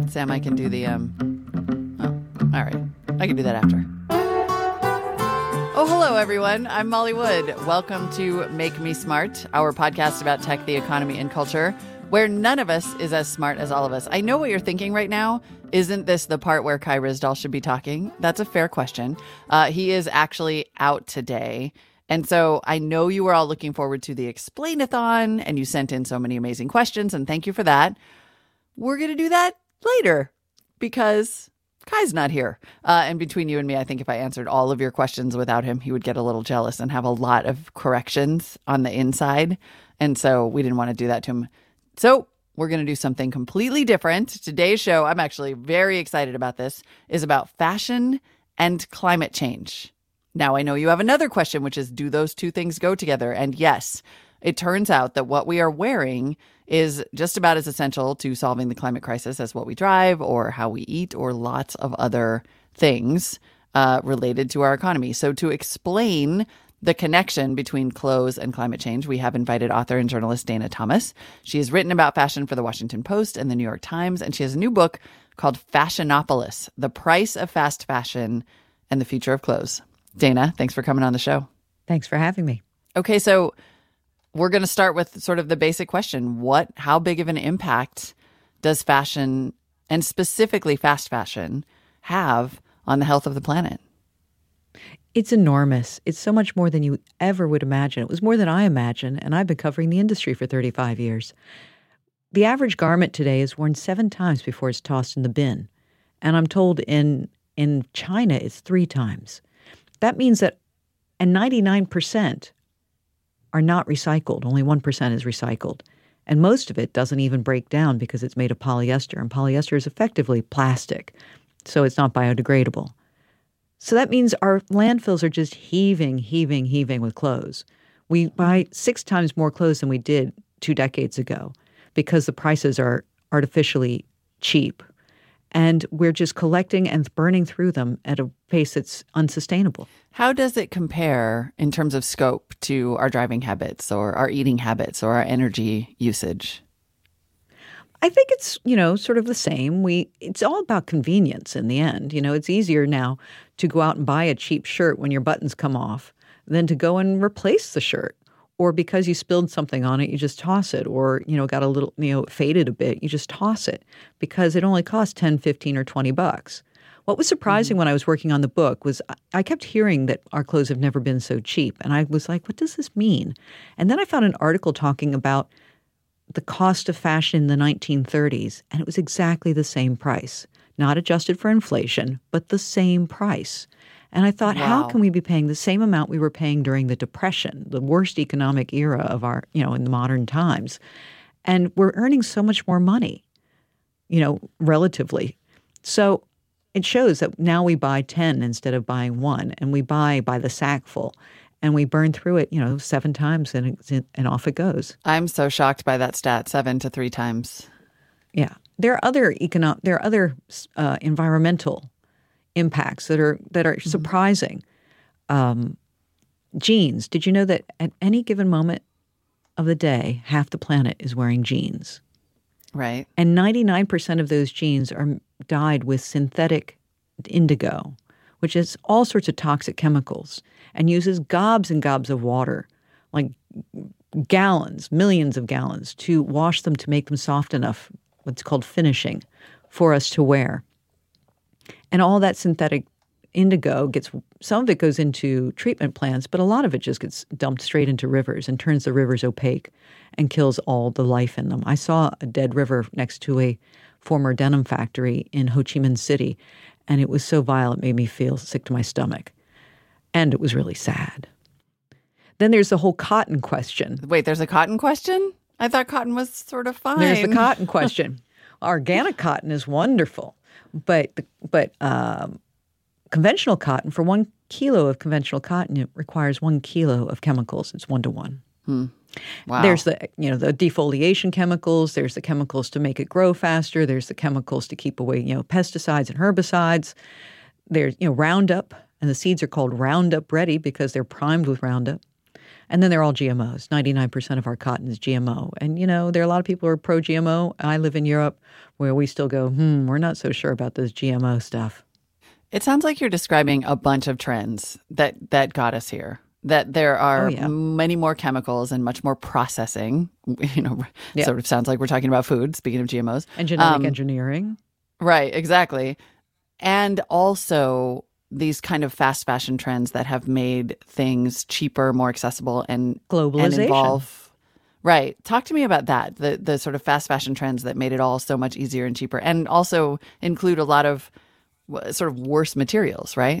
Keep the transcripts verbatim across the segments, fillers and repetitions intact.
Sam, I can do the, um, oh, all right. I can do that after. Oh, hello, everyone. I'm Molly Wood. Welcome to Make Me Smart, our podcast about tech, the economy, and culture, where none of us is as smart as all of us. I know what you're thinking right now. Isn't this the part where Kai Ryssdal should be talking? That's a fair question. Uh, he is actually out today. And so I know you were all looking forward to the Explain-a-thon, and you sent in so many amazing questions, and thank you for that. We're going to do that later because Kai's not here. Uh, and between you and me, I think if I answered all of your questions without him, he would get a little jealous and have a lot of corrections on the inside. And so we didn't want to do that to him. So we're going to do something completely different. Today's show, I'm actually very excited about this, is about fashion and climate change. Now, I know you have another question, which is, do those two things go together? And yes, it turns out that what we are wearing is just about as essential to solving the climate crisis as what we drive or how we eat or lots of other things uh, related to our economy. So to explain the connection between clothes and climate change, we have invited author and journalist Dana Thomas. She has written about fashion for the Washington Post and the New York Times, and she has a new book called Fashionopolis: The Price of Fast Fashion and the Future of Clothes. Dana, thanks for coming on the show. Thanks for having me. Okay, so we're going to start with sort of the basic question. What, how big of an impact does fashion, and specifically fast fashion, have on the health of the planet? It's enormous. It's so much more than you ever would imagine. It was more than I imagine, and I've been covering the industry for thirty-five years. The average garment today is worn seven times before it's tossed in the bin. And I'm told in in China it's three times. That means that, and ninety-nine percent are not recycled. Only one percent is recycled. And most of it doesn't even break down because it's made of polyester. And polyester is effectively plastic, so it's not biodegradable. So that means our landfills are just heaving, heaving, heaving with clothes. We buy six times more clothes than we did two decades ago because the prices are artificially cheap. And we're just collecting and burning through them at a pace that's unsustainable. How does it compare in terms of scope to our driving habits or our eating habits or our energy usage? I think it's, you know, sort of the same. We it's all about convenience in the end. You know, it's easier now to go out and buy a cheap shirt when your buttons come off than to go and replace the shirt. Or because you spilled something on it, you just toss it. Or, you know, got a little, you know, faded a bit, you just toss it because it only costs ten, fifteen, or twenty bucks. What was surprising mm-hmm. when I was working on the book was I kept hearing that our clothes have never been so cheap. And I was like, what does this mean? And then I found an article talking about the cost of fashion in the nineteen thirties, and it was exactly the same price. Not adjusted for inflation, but the same price. And I thought, wow. How can we be paying the same amount we were paying during the Depression, the worst economic era of our, you know, in the modern times? And we're earning so much more money, you know, relatively. So it shows that now we buy ten instead of buying one, and we buy by the sackful, and we burn through it, you know, seven times, and it, and off it goes. I'm so shocked by that stat, seven to three times. Yeah, there are other economic, there are other uh, environmental impacts that are that are surprising. Um, jeans. Did you know that at any given moment of the day, half the planet is wearing jeans? Right. And ninety-nine percent of those jeans are dyed with synthetic indigo, which is all sorts of toxic chemicals and uses gobs and gobs of water, like gallons, millions of gallons, to wash them to make them soft enough, what's called finishing, for us to wear. And all that synthetic indigo gets, some of it goes into treatment plants, but a lot of it just gets dumped straight into rivers and turns the rivers opaque and kills all the life in them. I saw a dead river next to a former denim factory in Ho Chi Minh City, and it was so vile it made me feel sick to my stomach. And it was really sad. Then there's the whole cotton question. Wait, there's a cotton question? I thought cotton was sort of fine. There's the cotton question. Organic cotton is wonderful. But but um, conventional cotton, for one kilo of conventional cotton, it requires one kilo of chemicals. It's one to one. Hmm. Wow. There's the you know the defoliation chemicals. There's the chemicals to make it grow faster. There's the chemicals to keep away you know pesticides and herbicides. There's you know Roundup, and the seeds are called Roundup Ready because they're primed with Roundup. And then they're all G M Os. ninety-nine percent of our cotton is G M O. And, you know, there are a lot of people who are pro-G M O. I live in Europe where we still go, hmm, we're not so sure about this G M O stuff. It sounds like you're describing a bunch of trends that, that got us here. That there are oh, yeah. many more chemicals and much more processing. You know, yeah. sort of sounds like we're talking about food, speaking of G M Os. And genetic um, engineering. Right, exactly. And also these kind of fast fashion trends that have made things cheaper, more accessible, and globalization. And involve, right. Talk to me about that, the the sort of fast fashion trends that made it all so much easier and cheaper, and also include a lot of sort of worse materials, right?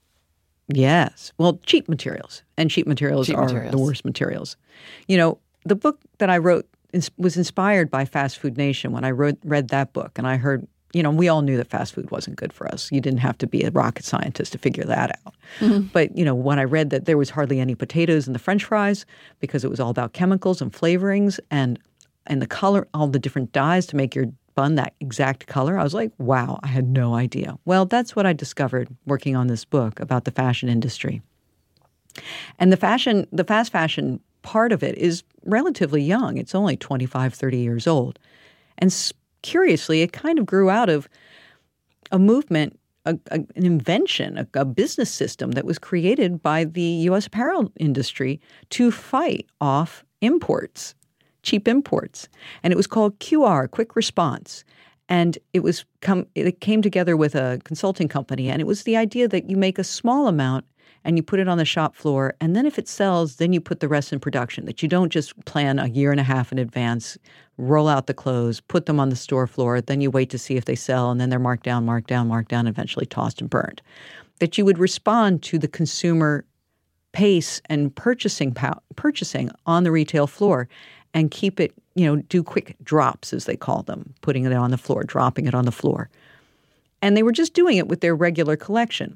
Yes. Well, cheap materials. And cheap materials cheap are materials. the worst materials. You know, the book that I wrote ins- was inspired by Fast Food Nation when I wrote, read that book. And I heard, you know, we all knew that fast food wasn't good for us. You didn't have to be a rocket scientist to figure that out. Mm-hmm. But, you know, when I read that there was hardly any potatoes in the French fries because it was all about chemicals and flavorings and and the color, all the different dyes to make your bun that exact color, I was like, wow, I had no idea. Well, that's what I discovered working on this book about the fashion industry. And the fashion, the fast fashion part of it is relatively young. It's only twenty-five, thirty years old. And curiously, it kind of grew out of a movement, a, a, an invention, a, a business system that was created by the U S apparel industry to fight off imports. Cheap imports. And it was called Q R, Quick Response. And it was come it came together with a consulting company. And it was the idea that you make a small amount and you put it on the shop floor. And then if it sells, then you put the rest in production. That you don't just plan a year and a half in advance, roll out the clothes, put them on the store floor. Then you wait to see if they sell. And then they're marked down, marked down, marked down, eventually tossed and burned. That you would respond to the consumer pace and purchasing pow- purchasing on the retail floor. And keep it, you know, do quick drops, as they call them, putting it on the floor, dropping it on the floor. And they were just doing it with their regular collection.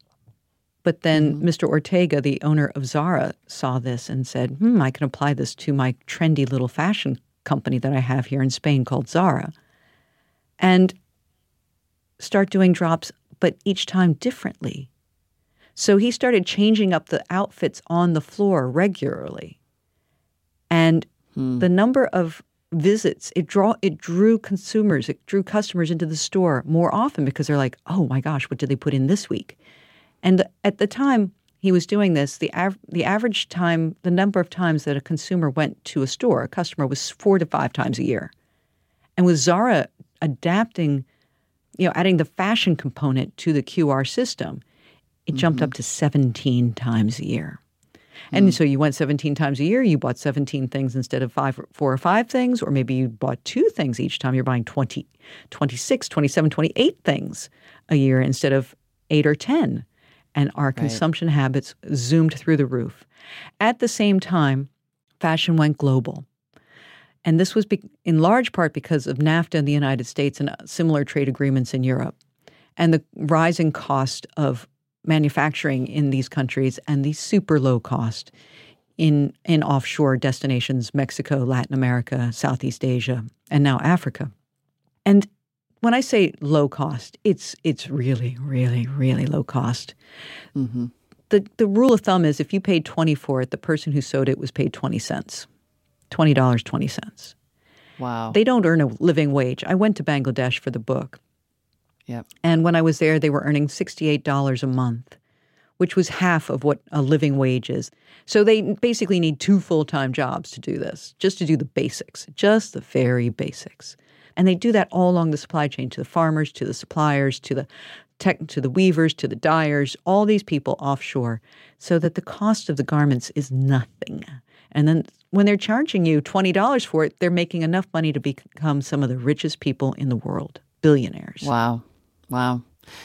But then mm-hmm. Mister Ortega, the owner of Zara, saw this and said, hmm, I can apply this to my trendy little fashion company that I have here in Spain called Zara. And start doing drops, but each time differently. So he started changing up the outfits on the floor regularly. And Hmm. the number of visits, it draw it drew consumers, it drew customers into the store more often because they're like, oh my gosh, what did they put in this week? And the, at the time he was doing this, the av- the average time, the number of times that a consumer went to a store, a customer, was four to five times a year. And with Zara adapting, you know, adding the fashion component to the Q R system, it mm-hmm. jumped up to seventeen times a year. And mm. so you went seventeen times a year, you bought seventeen things instead of five, four or five things, or maybe you bought two things each time. You're buying twenty, twenty-six, twenty-seven, twenty-eight things a year instead of eight or ten. And our right. consumption habits zoomed through the roof. At the same time, fashion went global. And this was be- in large part because of NAFTA in the United States and similar trade agreements in Europe, and the rising cost of manufacturing in these countries and the super low cost in in offshore destinations, Mexico, Latin America, Southeast Asia, and now Africa. And when I say low cost, it's it's really, really, really low cost. Mm-hmm. The the rule of thumb is if you paid twenty for it, the person who sewed it was paid twenty cents. twenty dollars and twenty cents. Wow. They don't earn a living wage. I went to Bangladesh for the book. Yep. And when I was there, they were earning sixty-eight dollars a month, which was half of what a living wage is. So they basically need two full-time jobs to do this, just to do the basics, just the very basics. And they do that all along the supply chain, to the farmers, to the suppliers, to the tech, to the weavers, to the dyers, all these people offshore, so that the cost of the garments is nothing. And then when they're charging you twenty dollars for it, they're making enough money to become some of the richest people in the world, billionaires. Wow. Wow.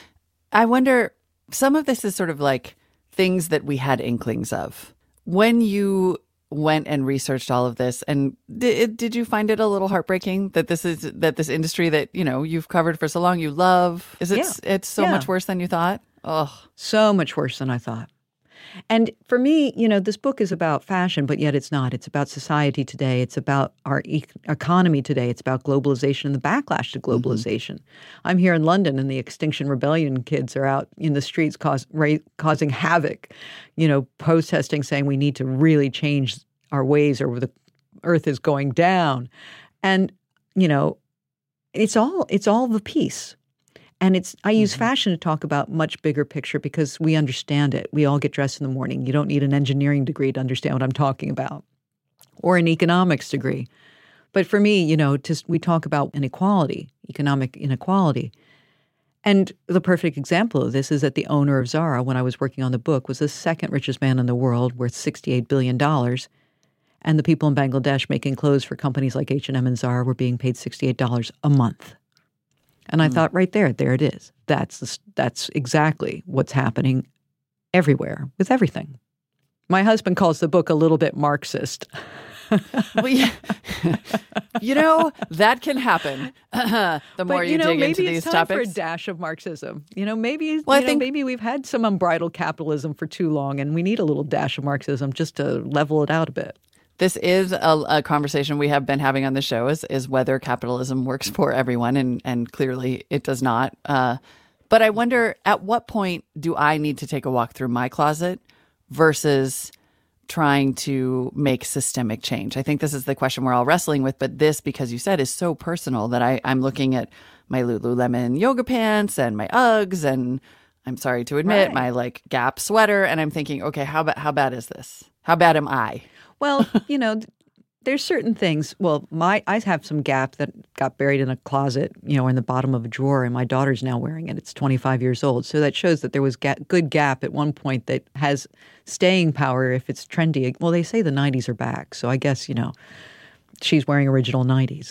I wonder, some of this is sort of like things that we had inklings of. When you went and researched all of this, and did, did you find it a little heartbreaking that this is that this industry that, you know, you've covered for so long, you love, is it yeah. it's so yeah. much worse than you thought? Oh, so much worse than I thought. And for me, you know, this book is about fashion, but yet it's not. It's about society today. It's about our e- economy today. It's about globalization and the backlash to globalization. Mm-hmm. I'm here in London, and the Extinction Rebellion kids are out in the streets cause, ra- causing havoc, you know, protesting, saying we need to really change our ways or the earth is going down. And, you know, it's all it's all the piece. And it's I use mm-hmm. fashion to talk about much bigger picture because we understand it. We all get dressed in the morning. You don't need an engineering degree to understand what I'm talking about, or an economics degree. But for me, you know, just we talk about inequality, economic inequality. And the perfect example of this is that the owner of Zara, when I was working on the book, was the second richest man in the world, worth sixty-eight billion dollars. And the people in Bangladesh making clothes for companies like H and M and Zara were being paid sixty-eight dollars a month. And I mm. thought, right there, there it is. That's the, that's exactly what's happening everywhere with everything. My husband calls the book a little bit Marxist. Well, yeah. You know, that can happen the but, more you, you know, dig into maybe these it's time topics. For a dash of Marxism. You know, maybe well, you I think, know, maybe we've had some unbridled capitalism for too long, and we need a little dash of Marxism just to level it out a bit. This is a, a conversation we have been having on the show is, is whether capitalism works for everyone, and, and clearly it does not. Uh, but I wonder, at what point do I need to take a walk through my closet versus trying to make systemic change? I think this is the question we're all wrestling with, but this, because you said, is so personal that I, I'm looking at my Lululemon yoga pants and my Uggs and, I'm sorry to admit, right. my like Gap sweater, and I'm thinking, okay, how, ba- how bad is this? How bad am I? Well, you know, there's certain things. Well, my I have some Gap that got buried in a closet, you know, in the bottom of a drawer, and my daughter's now wearing it. It's twenty-five years old. So that shows that there was ga- good Gap at one point that has staying power if it's trendy. Well, they say the nineties are back. So I guess, you know, she's wearing original nineties.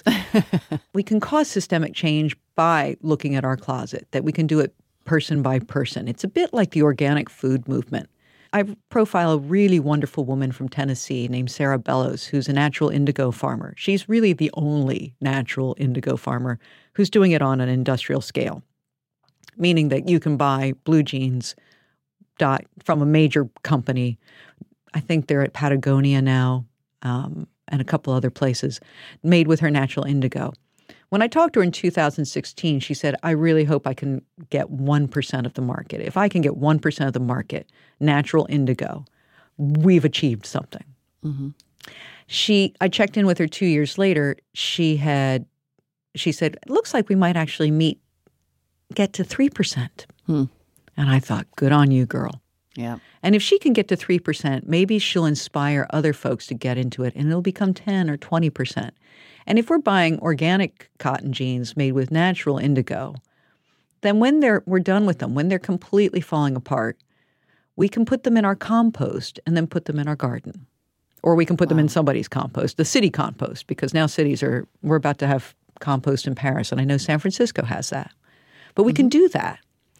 We can cause systemic change by looking at our closet, that we can do it person by person. It's a bit like the organic food movement. I profile a really wonderful woman from Tennessee named Sarah Bellows, who's a natural indigo farmer. She's really the only natural indigo farmer who's doing it on an industrial scale, meaning that you can buy blue jeans dye from a major company. I think they're at Patagonia now, um, and a couple other places, made with her natural indigo. When I talked to her in two thousand sixteen, she said, I really hope I can get one percent of the market. If I can get one percent of the market, natural indigo, we've achieved something. Mm-hmm. She, I checked in with her two years later. She had, she said, it looks like we might actually meet, get to three percent. Hmm. And I thought, good on you, girl. Yeah. And if she can get to three percent, maybe she'll inspire other folks to get into it, and it'll become ten or twenty percent. And if we're buying organic cotton jeans made with natural indigo, then when they're we're done with them, when they're completely falling apart, we can put them in our compost and then put them in our garden. Or we can put wow. them in somebody's compost, the city compost, because now cities are, we're about to have compost in Paris, and I know San Francisco has that. But we mm-hmm. can do that.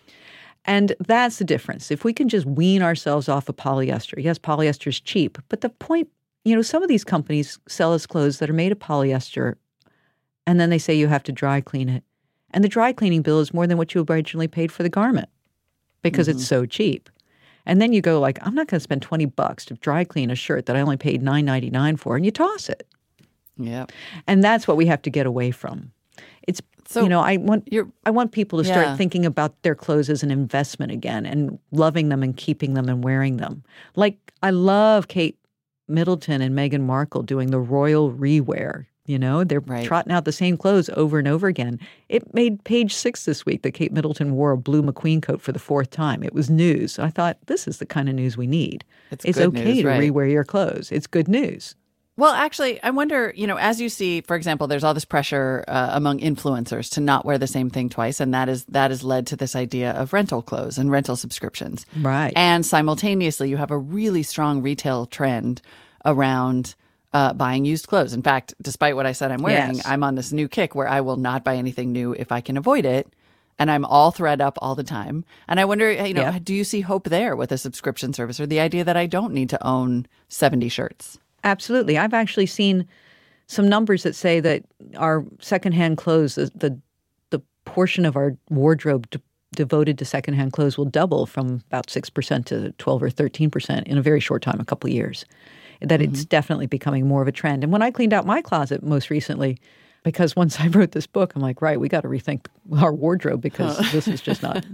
And that's the difference. If we can just wean ourselves off of polyester, yes, polyester is cheap, but the point, you know, some of these companies sell us clothes that are made of polyester, and then they say you have to dry clean it. And the dry cleaning bill is more than what you originally paid for the garment because mm-hmm. it's so cheap. And then you go like, I'm not going to spend twenty bucks to dry clean a shirt that I only paid nine ninety-nine for, and you toss it. Yeah. And that's what we have to get away from. It's, so, you know, I want I want people to start yeah. thinking about their clothes as an investment again and loving them and keeping them and wearing them. Like, I love Kate Middleton and Meghan Markle doing the royal rewear. You know, they're right. trotting out the same clothes over and over again. It made page six this week that Kate Middleton wore a blue McQueen coat for the fourth time. It was news. I thought, this is the kind of news we need. It's, it's good okay news, to right. rewear your clothes. It's good news. Well, actually, I wonder, you know, as you see, for example, there's all this pressure uh, among influencers to not wear the same thing twice. And that is that has led to this idea of rental clothes and rental subscriptions. Right. And simultaneously, you have a really strong retail trend around uh, buying used clothes. In fact, despite what I said I'm wearing, yes. I'm on this new kick where I will not buy anything new if I can avoid it. And I'm all thread up all the time. And I wonder, you know, yeah. do you see hope there with a subscription service or the idea that I don't need to own seventy shirts? Absolutely. I've actually seen some numbers that say that our secondhand clothes, the the, the portion of our wardrobe de- devoted to secondhand clothes will double from about six percent to twelve or thirteen percent in a very short time, a couple of years. That mm-hmm. it's definitely becoming more of a trend. And when I cleaned out my closet most recently, because once I wrote this book, I'm like, right, we got to rethink our wardrobe because huh. this is just not,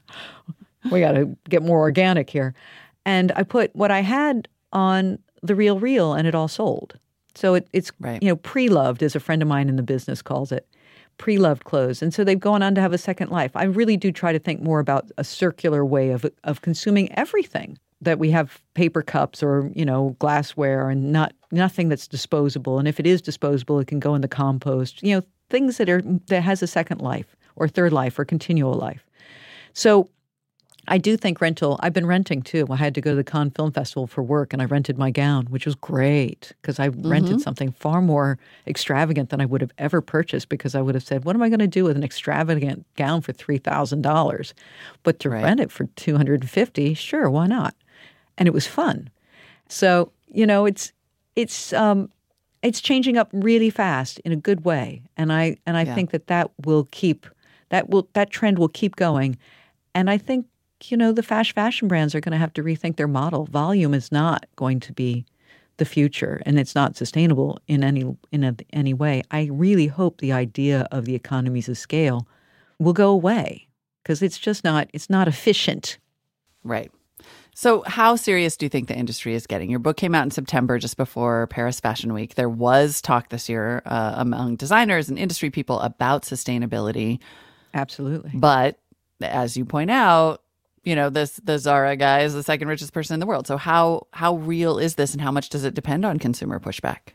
we got to get more organic here. And I put what I had on The Real Real and it all sold. So it, it's, right. you know, pre-loved, as a friend of mine in the business calls it, pre-loved clothes. And so they've gone on to have a second life. I really do try to think more about a circular way of of consuming everything, that we have paper cups or, you know, glassware and not nothing that's disposable. And if it is disposable, it can go in the compost, you know, things that are that has a second life or third life or continual life. So I do think rental, I've been renting too. I had to go to the Cannes Film Festival for work and I rented my gown, which was great because I mm-hmm. rented something far more extravagant than I would have ever purchased, because I would have said, what am I going to do with an extravagant gown for three thousand dollars? But to right. rent it for two hundred fifty dollars, sure, why not? And it was fun. So, you know, it's it's um, it's changing up really fast in a good way. And I and I yeah. think that that will keep, that will that trend will keep going. And I think, you know, the fast fashion brands are going to have to rethink their model. Volume is not going to be the future, and it's not sustainable in any in a, any way. I really hope the idea of the economies of scale will go away, because it's just not it's not efficient. Right. So how serious do you think the industry is getting? Your book came out in September, just before Paris Fashion Week. There was talk this year uh, among designers and industry people about sustainability. Absolutely. But as you point out, you know, this the Zara guy is the second richest person in the world. So how how real is this, and how much does it depend on consumer pushback?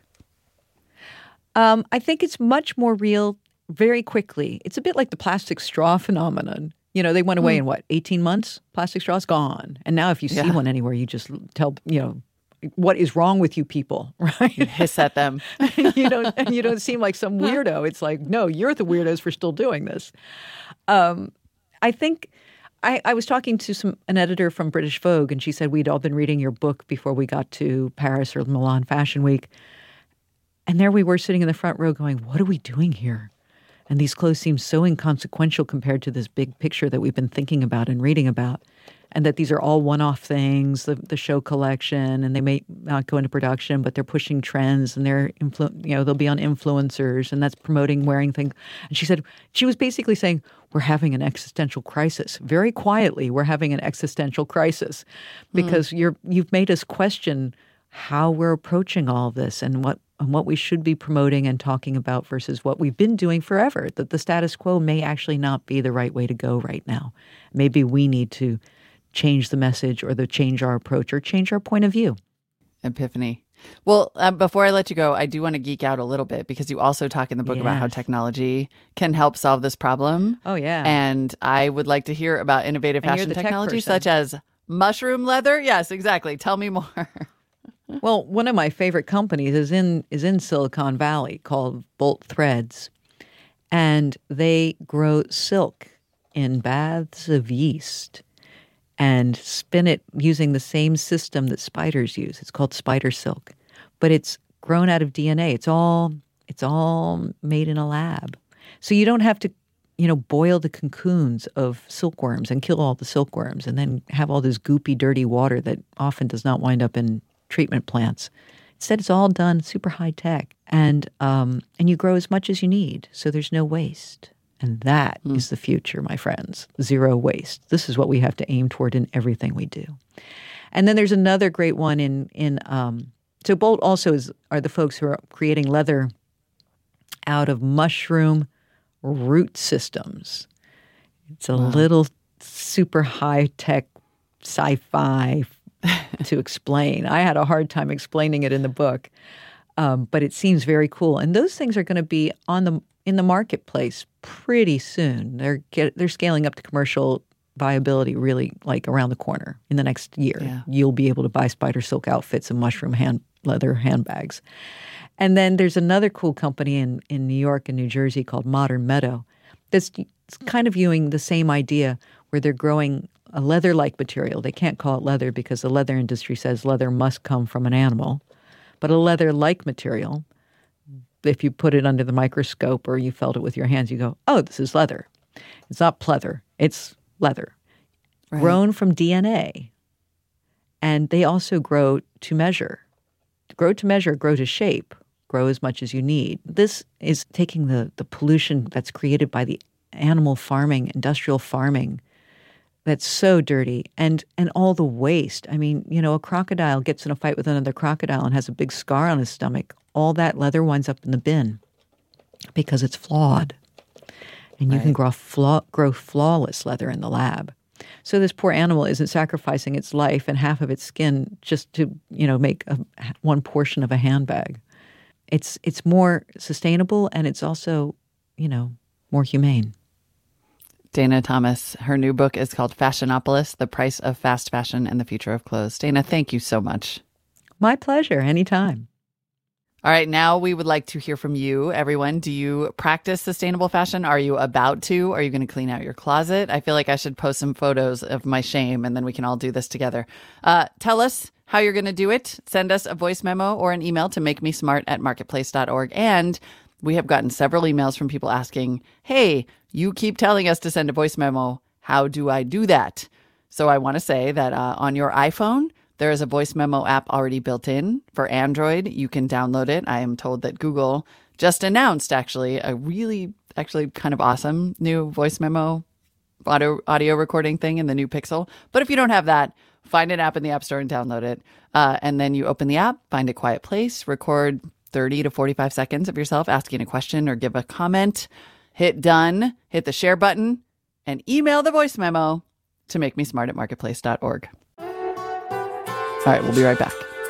Um, I think it's much more real very quickly. It's a bit like the plastic straw phenomenon. You know, they went away mm. in what, eighteen months? Plastic straw's gone. And now if you see yeah. one anywhere, you just tell, you know, what is wrong with you people, right? You hiss at them. you don't and you don't seem like some weirdo. It's like, no, you're the weirdos for still doing this. Um, I think I, I was talking to some an editor from British Vogue, and she said we'd all been reading your book before we got to Paris or Milan Fashion Week. And there we were sitting in the front row going, what are we doing here? And these clothes seem so inconsequential compared to this big picture that we've been thinking about and reading about. And that these are all one-off things, the, the show collection, and they may not go into production, but they're pushing trends, and they're, influ- you know, they'll be on influencers, and that's promoting wearing things. And she said, she was basically saying, we're having an existential crisis. Very quietly, we're having an existential crisis because mm. you're, you've made us question how we're approaching all of this and what and what we should be promoting and talking about versus what we've been doing forever, that the status quo may actually not be the right way to go right now. Maybe we need to change the message or the change our approach or change our point of view. Epiphany. Well, uh, before I let you go, I do want to geek out a little bit, because you also talk in the book yes. about how technology can help solve this problem. Oh, yeah. And I would like to hear about innovative and fashion technology such as mushroom leather. Yes, exactly. Tell me more. Well, one of my favorite companies is in is in Silicon Valley called Bolt Threads, and they grow silk in baths of yeast and spin it using the same system that spiders use. It's called spider silk, but it's grown out of D N A. It's all it's all made in a lab, so you don't have to, you know, boil the cocoons of silkworms and kill all the silkworms and then have all this goopy, dirty water that often does not wind up in treatment plants. Instead, it's all done super high tech, and um, and you grow as much as you need, so there's no waste. And that mm. is the future, my friends. Zero waste. This is what we have to aim toward in everything we do. And then there's another great one in in um, so Bolt also is are the folks who are creating leather out of mushroom root systems. It's a wow. little super high tech sci-fi to explain. I had a hard time explaining it in the book, um, but it seems very cool. And those things are going to be on the in the marketplace pretty soon. They're get, they're scaling up to commercial viability really like around the corner in the next year. Yeah. You'll be able to buy spider silk outfits and mushroom hand leather handbags. And then there's another cool company in, in New York and New Jersey called Modern Meadow that's kind of viewing the same idea, where they're growing a leather-like material. They can't call it leather because the leather industry says leather must come from an animal. But a leather-like material, if you put it under the microscope or you felt it with your hands, you go, oh, this is leather. It's not pleather. It's leather, right. grown from D N A. And they also grow to measure. Grow to measure, grow to shape, grow as much as you need. This is taking the, the pollution that's created by the animal farming, industrial farming, that's so dirty, and and all the waste. I mean, you know, a crocodile gets in a fight with another crocodile and has a big scar on his stomach. All that leather winds up in the bin because it's flawed. And you right. can grow, flaw, grow flawless leather in the lab. So this poor animal isn't sacrificing its life and half of its skin just to, you know, make a, one portion of a handbag. It's it's more sustainable, and it's also, you know, more humane. Dana Thomas, her new book is called Fashionopolis, The Price of Fast Fashion and the Future of Clothes. Dana, thank you so much. My pleasure. Anytime. All right, now we would like to hear from you, everyone. Do you practice sustainable fashion? Are you about to? Are you going to clean out your closet? I feel like I should post some photos of my shame, and then we can all do this together. Uh, tell us how you're going to do it. Send us a voice memo or an email to make me smart at marketplace dot org. And we have gotten several emails from people asking, hey, you keep telling us to send a voice memo. How do I do that? So I want to say that uh, on your iPhone, there is a voice memo app already built in. For Android, you can download it. I am told that Google just announced, actually, a really, actually kind of awesome new voice memo audio, audio recording thing in the new Pixel. But if you don't have that, find an app in the App Store and download it. Uh, and then you open the app, find a quiet place, record thirty to forty-five seconds of yourself asking a question or give a comment. Hit done, hit the share button, and email the voice memo to make me smart at marketplace dot org. All right, we'll be right back.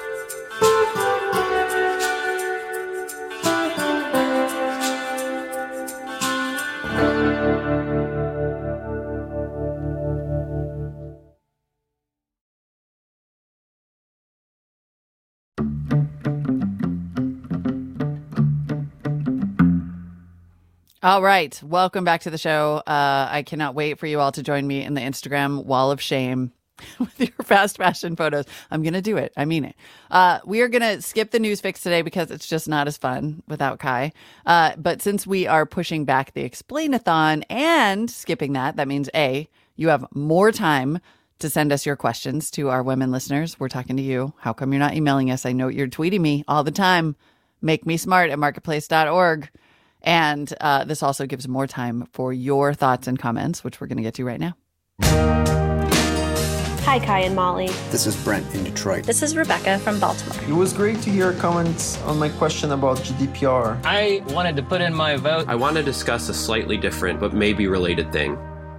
All right, welcome back to the show. Uh, I cannot wait for you all to join me in the Instagram wall of shame with your fast fashion photos. I'm going to do it. I mean it. Uh, we are going to skip the news fix today because it's just not as fun without Kai. Uh, but since we are pushing back the explain-a-thon and skipping that, that means A, you have more time to send us your questions to our women listeners. We're talking to you. How come you're not emailing us? I know you're tweeting me all the time. Make me smart at marketplace dot org. And uh, this also gives more time for your thoughts and comments, which we're going to get to right now. Hi, Kai and Molly. This is Brent in Detroit. This is Rebecca from Baltimore. It was great to hear comments on my question about G D P R. I wanted to put in my vote. I want to discuss a slightly different but maybe related thing.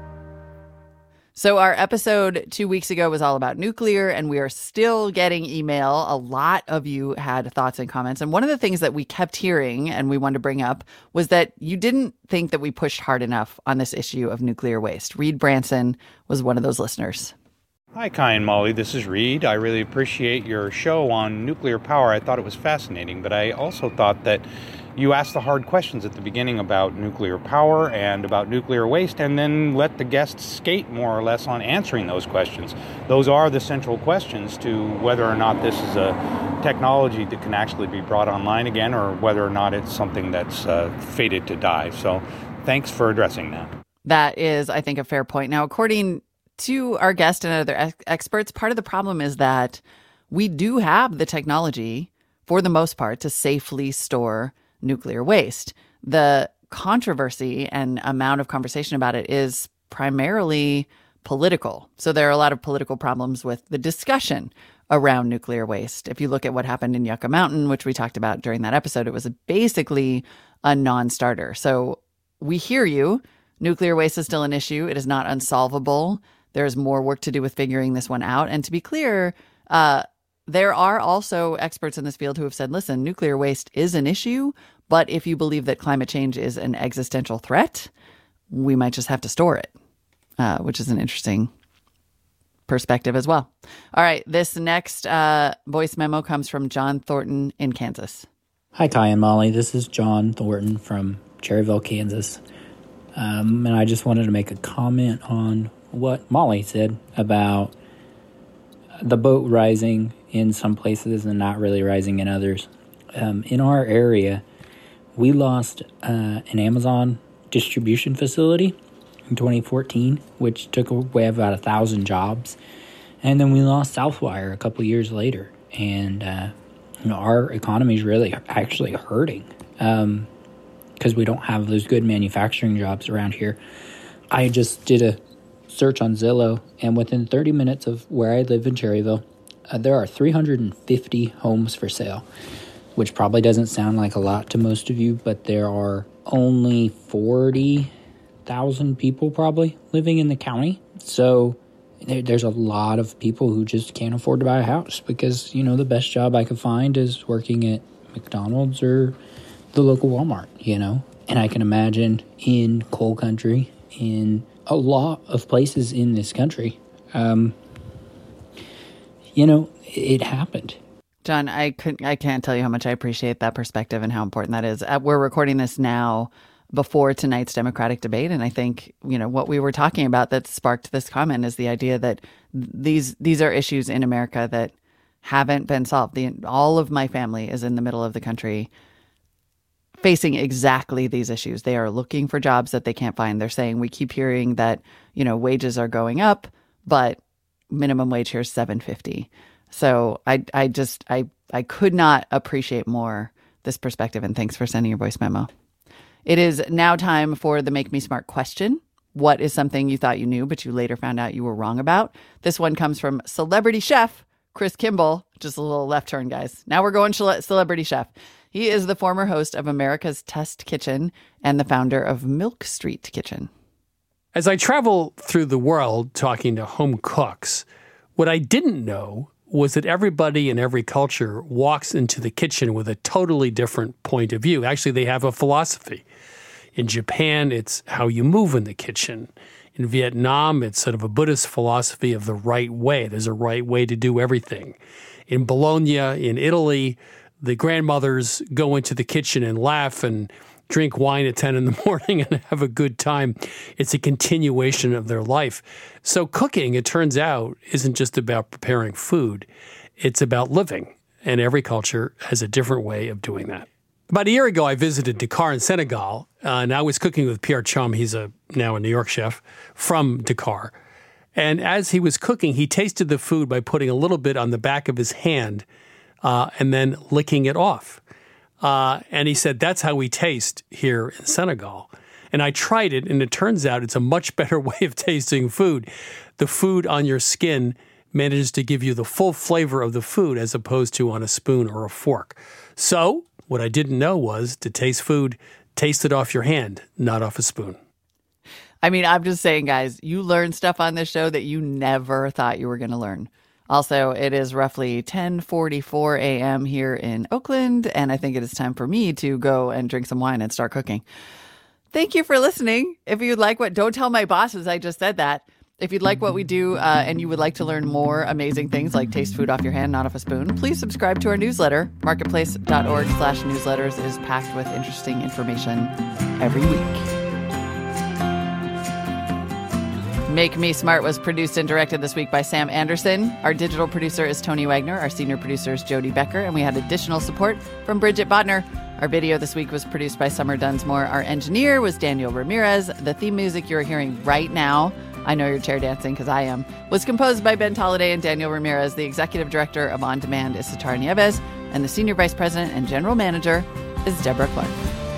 So our episode two weeks ago was all about nuclear, and we are still getting email. A lot of you had thoughts and comments. And one of the things that we kept hearing and we wanted to bring up was that you didn't think that we pushed hard enough on this issue of nuclear waste. Reed Branson was one of those listeners. Hi, Kai and Molly. This is Reed. I really appreciate your show on nuclear power. I thought it was fascinating, but I also thought that you asked the hard questions at the beginning about nuclear power and about nuclear waste, and then let the guests skate more or less on answering those questions. Those are the central questions to whether or not this is a technology that can actually be brought online again, or whether or not it's something that's uh, fated to die. So thanks for addressing that. That is, I think, a fair point. Now, according to our guest and other ex- experts, part of the problem is that we do have the technology, for the most part, to safely store nuclear waste. The controversy and amount of conversation about it is primarily political. So there are a lot of political problems with the discussion around nuclear waste. If you look at what happened in Yucca Mountain, which we talked about during that episode, it was basically a non-starter. So we hear you. Nuclear waste is still an issue. It is not unsolvable. There's more work to do with figuring this one out. And to be clear, uh, there are also experts in this field who have said, listen, nuclear waste is an issue, but if you believe that climate change is an existential threat, we might just have to store it, uh, which is an interesting perspective as well. All right, this next uh, voice memo comes from John Thornton in Kansas. Hi, Kai and Molly. This is John Thornton from Cherryville, Kansas. Um, and I just wanted to make a comment on what Molly said about the boat rising in some places and not really rising in others. Um, in our area, we lost uh, an Amazon distribution facility in twenty fourteen, which took away about a thousand jobs. And then we lost Southwire a couple years later. And, uh, you know, our economy is really actually hurting um, because we don't have those good manufacturing jobs around here. I just did a search on Zillow, and within thirty minutes of where I live in Cherryville, uh, there are three hundred fifty homes for sale, which probably doesn't sound like a lot to most of you, but there are only forty thousand people probably living in the county. So there, there's a lot of people who just can't afford to buy a house because, you know, the best job I could find is working at McDonald's or the local Walmart, you know. And I can imagine in coal country, in a lot of places in this country, um, you know, it happened. John, I couldn't, I can't tell you how much I appreciate that perspective and how important that is. Uh, we're recording this now before tonight's Democratic debate, and I think, you know, what we were talking about that sparked this comment is the idea that these these are issues in America that haven't been solved. The, all of my family is in the middle of the country facing exactly these issues. They are looking for jobs that they can't find. They're saying, we keep hearing that, you know, wages are going up, but minimum wage here is seven fifty. So I I just, I, I could not appreciate more this perspective, and thanks for sending your voice memo. It is now time for the Make Me Smart question. What is something you thought you knew, but you later found out you were wrong about? This one comes from celebrity chef Chris Kimball. Just a little left turn, guys. Now we're going celebrity chef. He is the former host of America's Test Kitchen and the founder of Milk Street Kitchen. As I travel through the world talking to home cooks, what I didn't know was that everybody in every culture walks into the kitchen with a totally different point of view. Actually, they have a philosophy. In Japan, it's how you move in the kitchen. In Vietnam, it's sort of a Buddhist philosophy of the right way. There's a right way to do everything. In Bologna, in Italy, the grandmothers go into the kitchen and laugh and drink wine at ten in the morning and have a good time. It's a continuation of their life. So cooking, it turns out, isn't just about preparing food. It's about living. And every culture has a different way of doing that. About a year ago, I visited Dakar in Senegal, uh, and I was cooking with Pierre Chum. He's a now a New York chef from Dakar. And as he was cooking, he tasted the food by putting a little bit on the back of his hand uh, and then licking it off. Uh, and he said, that's how we taste here in Senegal. And I tried it, and it turns out it's a much better way of tasting food. The food on your skin manages to give you the full flavor of the food as opposed to on a spoon or a fork. So what I didn't know was to taste food, taste it off your hand, not off a spoon. I mean, I'm just saying, guys, you learn stuff on this show that you never thought you were going to learn. Also, it is roughly ten forty-four a.m. here in Oakland, and I think it is time for me to go and drink some wine and start cooking. Thank you for listening. If you'd like what, don't tell my bosses I just said that. If you'd like what we do uh, and you would like to learn more amazing things like taste food off your hand, not off a spoon, please subscribe to our newsletter. Marketplace.org slash newsletters is packed with interesting information every week. Make Me Smart was produced and directed this week by Sam Anderson. Our digital producer is Tony Wagner. Our senior producer is Jody Becker. And we had additional support from Bridget Bodner. Our video this week was produced by Summer Dunsmore. Our engineer was Daniel Ramirez. The theme music you're hearing right now, I know you're chair dancing because I am, was composed by Ben Tolliday and Daniel Ramirez. The executive director of On Demand is Sitar Nieves. And the senior vice president and general manager is Deborah Clark.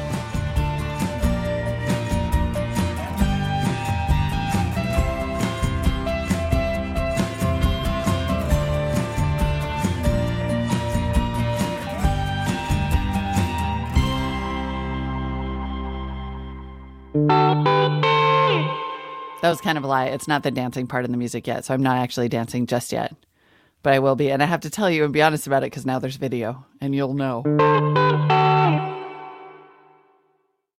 That was kind of a lie. It's not the dancing part of the music yet, so I'm not actually dancing just yet. But I will be, and I have to tell you and be honest about it because now there's video, and you'll know.